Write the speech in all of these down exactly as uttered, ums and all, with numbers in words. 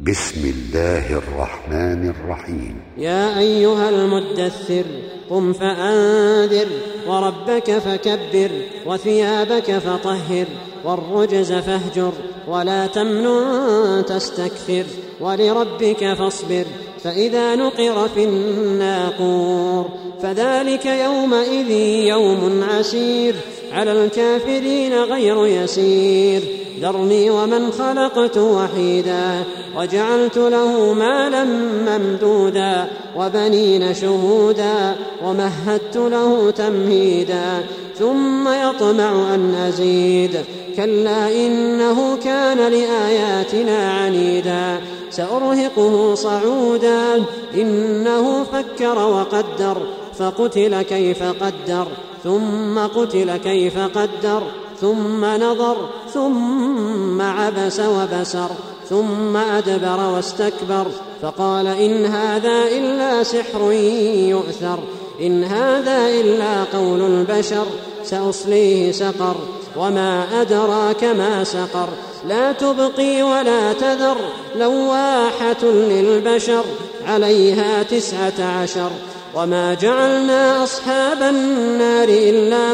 بسم الله الرحمن الرحيم. يا أيها المدثر قم فأنذر وربك فكبر وثيابك فطهر والرجز فاهجر ولا تمنن تستكثر ولربك فاصبر فإذا نقر في الناقور فذلك يومئذ يوم عسير على الكافرين غير يسير ذرني ومن خلقت وحيدا وجعلت له مالا ممدودا وبنين شهودا ومهدت له تمهيدا ثم يطمع أن أزيد كلا إنه كان لآياتنا عنيدا سأرهقه صعودا إنه فكر وقدر فقتل كيف قدر ثم قتل كيف قدر ثم نظر ثم عبس وبسر ثم أدبر واستكبر فقال إن هذا إلا سحر يؤثر إن هذا إلا قول البشر سأصليه سقر وما أدراك ما سقر لا تبقي ولا تذر لواحة للبشر عليها تسعة عشر وما جعلنا أصحاب النار إلا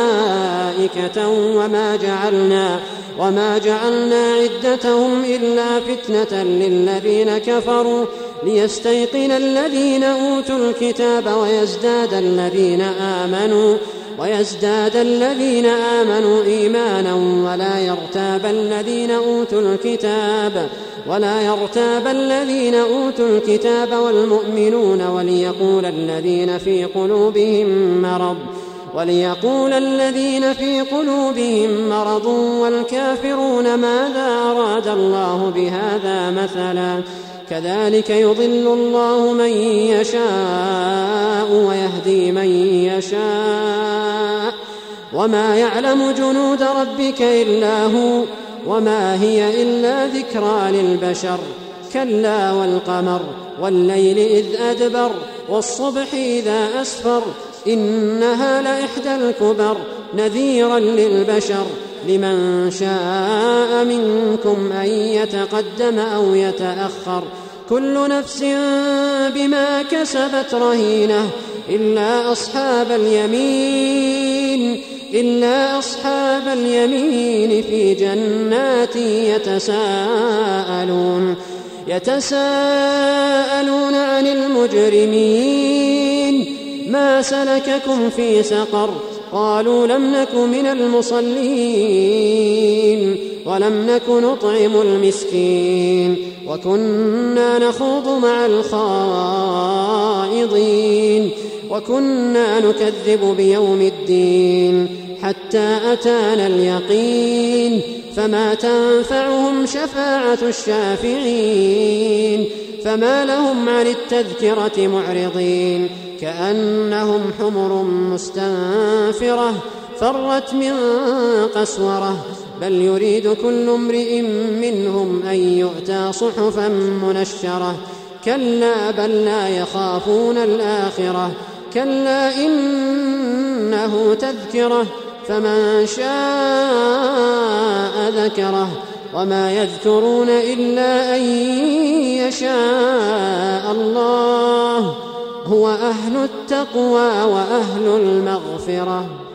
ملائكة وما جعلنا وما جعلنا عدتهم إلا فتنة للذين كفروا ليستيقن الذين أوتوا الكتاب ويزداد الذين آمنوا ويزداد الذين آمنوا إيمانا ولا يرتاب الذين أوتوا الكتاب ولا يرتاب الذين أوتوا الكتاب والمؤمنون وليقول الذين في قلوبهم مرض وليقول الذين في قلوبهم مرض والكافرون ماذا أراد الله بهذا مثلا كذلك يضل الله من يشاء ويهدي من يشاء وما يعلم جنود ربك إلا هو وما هي إلا ذكرى للبشر كلا والقمر والليل إذ أدبر والصبح إذا أسفر إنها لإحدى الكبر نذيرا للبشر لمن شاء منكم أن يتقدم أو يتأخر كل نفس بما كسبت رهينة إلا أصحاب اليمين إلا أصحاب اليمين في جنات يتساءلون يتساءلون عن المجرمين ما سلككم في سقر قالوا لم نك من المصلين ولم نك نطعم المسكين وكنا نخوض مع الخائضين وكنا نكذب بيوم الدين حتى أتانا اليقين فما تنفعهم شفاعة الشافعين فما لهم عن التذكرة معرضين كأنهم حمر مستنفرة فرت من قسورة بل يريد كل امرئ منهم أن يؤتى صحفا منشرة كلا بل لا يخافون الآخرة كلا إنه تذكرة فمن شاء ذكره وما يذكرون إلا أن يشاء الله هو أهل التقوى وأهل المغفرة.